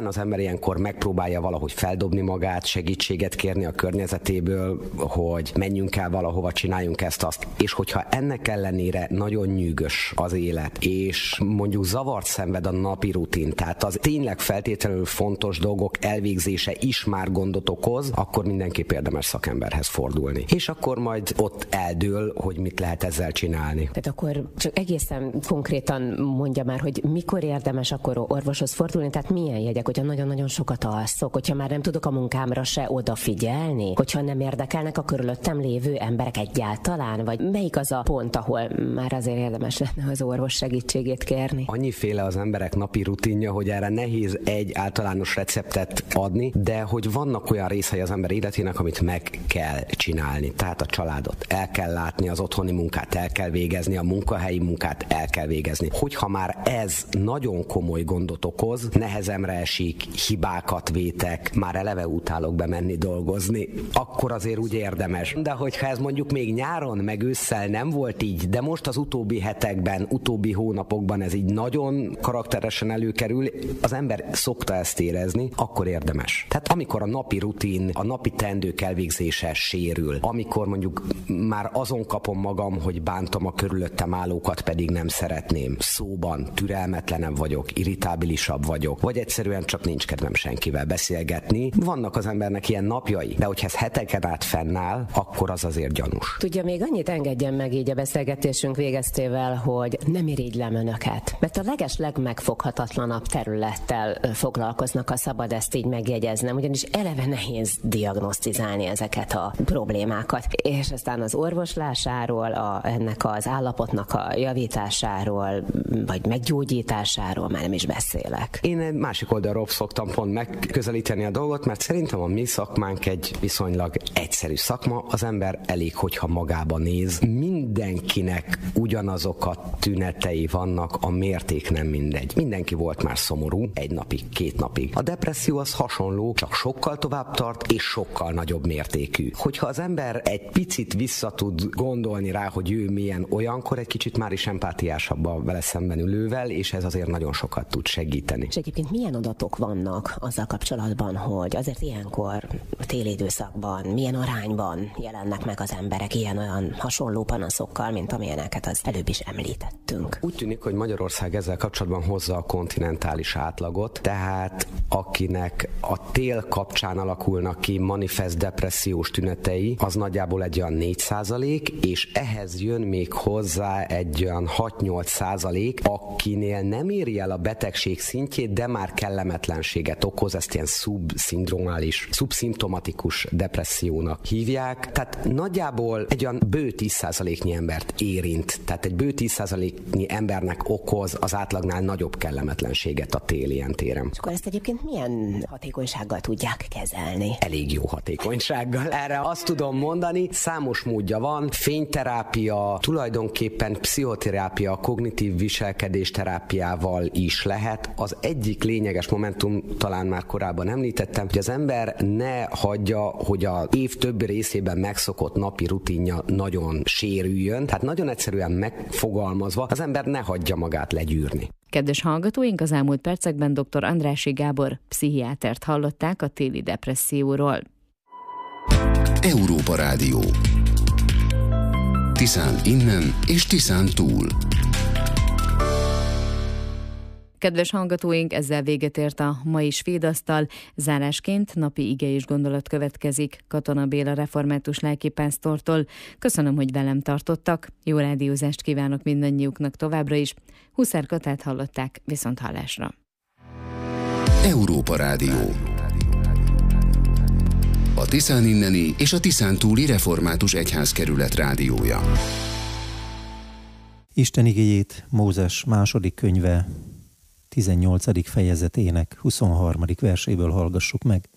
ilyenkor megpróbálja valahogy feldobni magát, segítséget kérni a környezetéből, hogy menjünk el valahova, csináljunk ezt-azt. És hogyha ennek ellenére nagyon nyűgös az élet, és mondjuk zavart szenved a napi rutin, tehát az tényleg feltétlenül fontos dolgok elvégzése is már gondot okoz, akkor mindenképp érdemes szakemberhez fordulni. És akkor majd ott eldől, hogy mit lehet ezzel csinálni. Tehát akkor csak egészen konkrétan mondja már, hogy mikor érdemes akkor orvoshoz fordulni, tehát milyen jegyek, hogyha nagyon-nagyon sokat alszok, hogyha már nem tudok a munkámra se odafigyelni, hogyha nem érdekelnek a körülöttem lévő emberek egyáltalán, vagy melyik az a pont, ahol már azért érdemes lenne az orvos segítségét kérni? Annyiféle az emberek napi rutinja, hogy erre nehéz egy általános receptet adni, de hogy vannak olyan részei az ember életének, amit meg kell csinálni. Tehát a családot el kell látni, az otthoni munkát el kell végezni, a munkahelyi munkát el kell végezni. Hogyha már ez nagyon komoly gondot okoz, nehezemre esik, hibákat vétek, már eleve utálok bemenni dolgozni, akkor azért úgy érdemes. De hogyha ez mondjuk még nyáron, meg ősszel nem volt így, de most az utóbbi hetekben, utóbbi hónapokban ez így nagyon karakteresen előkerül, az ember szokta ezt érezni, akkor érdemes. Tehát amikor a napi rutin, a napi teendők elvégzése sérül, amikor mondjuk már azon kapom magam, hogy bántom a körülöttem állókat, pedig nem szeretném. Szóban türelmetlenebb vagyok, irritábilisabb vagyok, vagy egyszerűen csak nincs kedvem senkivel beszélgetni. Vannak az embernek ilyen napjai, de hogyha ez heteken át fennáll, akkor az azért gyanús. Tudja, még annyit engedjen meg így a beszélgetésünk végeztével, hogy nem irigylem önöket, mert a legmegfoghatatlanabb területtel foglalkoznak, ha szabad ezt így megjegyeznem, ugyanis eleve nehéz diagnosztizálni ezeket a problémákat, és aztán az orvoslásáról, ennek az állapotnak a javításáról, vagy meggyógyításáról már nem is beszélek. Én egy másik oldalról szoktam pont megközelíteni a dolgot, mert szerintem a mi szakmánk egy viszonylag egyszerű szakma, az ember elég, hogyha magába néz. Mindenkinek ugyanazok a tünetei vannak, a mérték nem mindegy. Mindenki volt már szomorú, 1 napig, 2 napig. A depresszió az hasonló, csak sokkal tovább tart, és sokkal nagyobb mértékű. Hogyha az ember egy picit vissza tud gondolni rá, hogy ő milyen olyankor, egy kicsit már is empátiásabb a vele szemben ülővel, és ez azért nagyon sokat tud segíteni. És egyébként milyen adatok vannak azzal kapcsolatban, hogy azért ilyenkor téli időszakban milyen arányban jelennek meg az emberek ilyen-olyan hasonló panaszokkal, mint amilyeneket az előbb is említettünk? Úgy tűnik, hogy Magyarország ezzel kapcsolatban hozza a kontinentális átlagot, tehát akinek a tél kapcsán alakulnak ki manifest depressziós tünetei, az nagyjából egy olyan 4%, és ehhez jön még hozzá egy olyan 6-8%, akinél nem éri el a betegség szintjét, de már kellemetlenséget okoz, ezt ilyen szubszimptomatikus depressziónak hívják. Tehát nagyjából egy olyan bő 10%-nyi embert érint, tehát egy bő 10%-nyi embernek okoz az átlagnál nagyobb kellemetlenséget a tél ilyen téren. És akkor ezt egyébként milyen hatékonysággal tudják kezelni? Elég jó hatékonysággal. Erre azt tudom mondani, számos módja van, fényterápia, tulajdonképpen pszichoterápia, kognitív viselkedésterápiával is lehet. Az egyik lényeges momentum, talán már korábban említettem, hogy az ember ne hagyja, hogy az év többi részében megszokott napi rutinja nagyon sérüljön, tehát nagyon egyszerűen megfogalmazva, az ember ne hagyja magát legyűrni. Kedves hallgatóink, az elmúlt percekben dr. Andrássy Gábor pszichiátert hallották a téli depresszióról. Európa Rádió. Tiszán innen és Tiszán túl. Kedves hallgatóink, ezzel véget ért a mai Svédasztal. Zárásként napi ige és gondolat következik Katona Béla református lelkipásztortól. Köszönöm, hogy velem tartottak. Jó rádiózást kívánok mindannyiuknak továbbra is. Huszár Katát hallották, viszont hallásra. Európa Rádió. A Tiszán inneni és a Tiszán túli református egyházkerület rádiója. Isten igéjét Mózes második könyve 18. fejezetének 23. verséből hallgassuk meg.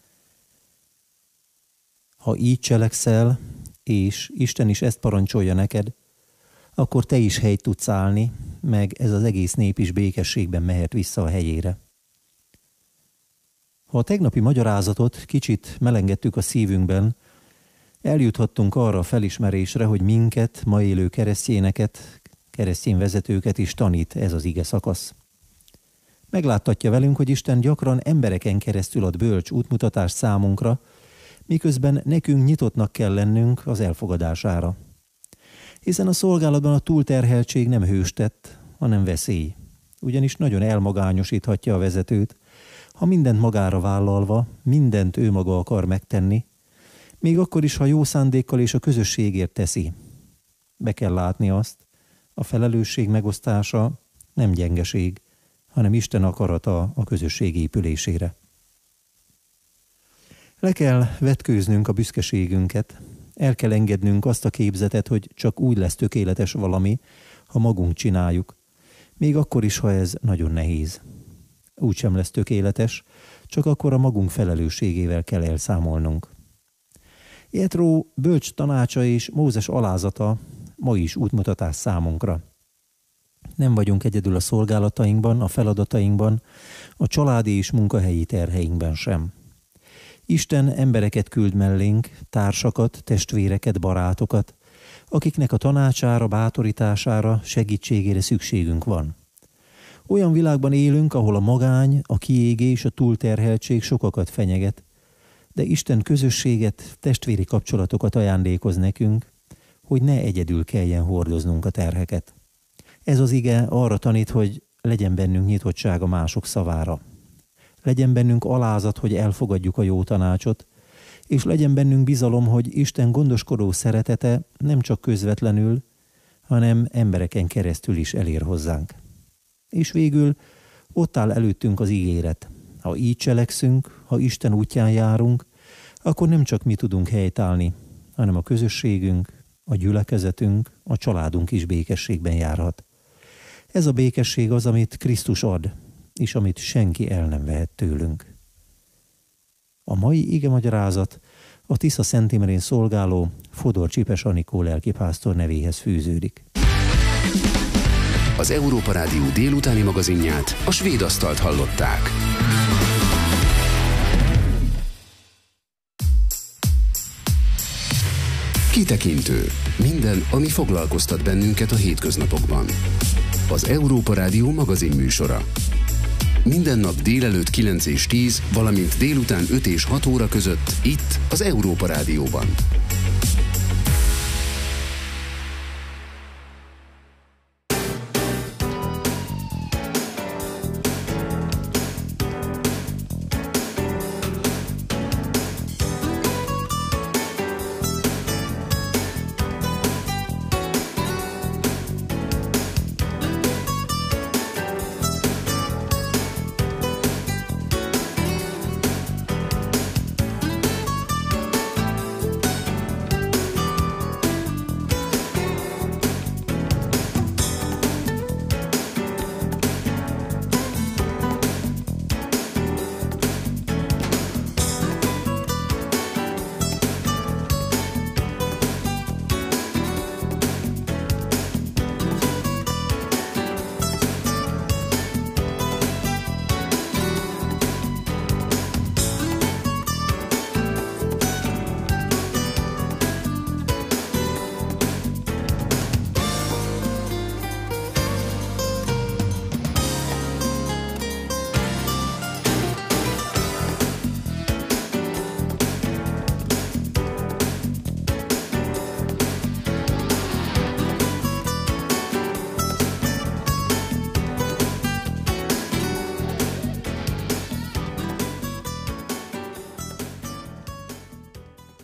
Ha így cselekszel, és Isten is ezt parancsolja neked, akkor te is helyt tudsz állni, meg ez az egész nép is békességben mehet vissza a helyére. Ha a tegnapi magyarázatot kicsit melengettük a szívünkben, eljuthattunk arra a felismerésre, hogy minket, ma élő keresztjéneket, keresztény vezetőket is tanít ez az ige szakasz. Megláttatja velünk, hogy Isten gyakran embereken keresztül ad bölcs útmutatást számunkra, miközben nekünk nyitottnak kell lennünk az elfogadására. Hiszen a szolgálatban a túlterheltség nem hőstett, hanem veszély. Ugyanis nagyon elmagányosíthatja a vezetőt, ha mindent magára vállalva, mindent ő maga akar megtenni, még akkor is, ha jó szándékkal és a közösségért teszi. Be kell látni azt, a felelősség megosztása nem gyengeség, hanem Isten akarata a közösség épülésére. Le kell vetkőznünk a büszkeségünket, el kell engednünk azt a képzetet, hogy csak úgy lesz tökéletes valami, ha magunk csináljuk, még akkor is, ha ez nagyon nehéz. Úgy sem lesz tökéletes, csak akkor a magunk felelősségével kell elszámolnunk. Jétró bölcs tanácsa és Mózes alázata ma is útmutatás számunkra. Nem vagyunk egyedül a szolgálatainkban, a feladatainkban, a családi és munkahelyi terheinkben sem. Isten embereket küld mellénk, társakat, testvéreket, barátokat, akiknek a tanácsára, bátorítására, segítségére szükségünk van. Olyan világban élünk, ahol a magány, a kiégés, a túlterheltség sokakat fenyeget, de Isten közösséget, testvéri kapcsolatokat ajándékoz nekünk, hogy ne egyedül kelljen hordoznunk a terheket. Ez az ige arra tanít, hogy legyen bennünk nyitottság a mások szavára. Legyen bennünk alázat, hogy elfogadjuk a jó tanácsot, és legyen bennünk bizalom, hogy Isten gondoskodó szeretete nem csak közvetlenül, hanem embereken keresztül is elér hozzánk. És végül ott áll előttünk az ígéret. Ha így cselekszünk, ha Isten útján járunk, akkor nem csak mi tudunk helytállni, hanem a közösségünk, a gyülekezetünk, a családunk is békességben járhat. Ez a békesség az, amit Krisztus ad, és amit senki el nem vehet tőlünk. A mai igemagyarázat a Tisza Szent Imrén szolgáló Fodor Csipes Anikó lelkipásztor nevéhez fűződik. Az Európa Rádió délutáni magazinját, a Svéd Asztalt hallották. Kitekintő. Minden, ami foglalkoztat bennünket a hétköznapokban. Az Európa Rádió magazin műsora. Minden nap délelőtt 9 és 10, valamint délután 5 és 6 óra között itt az Európa Rádióban.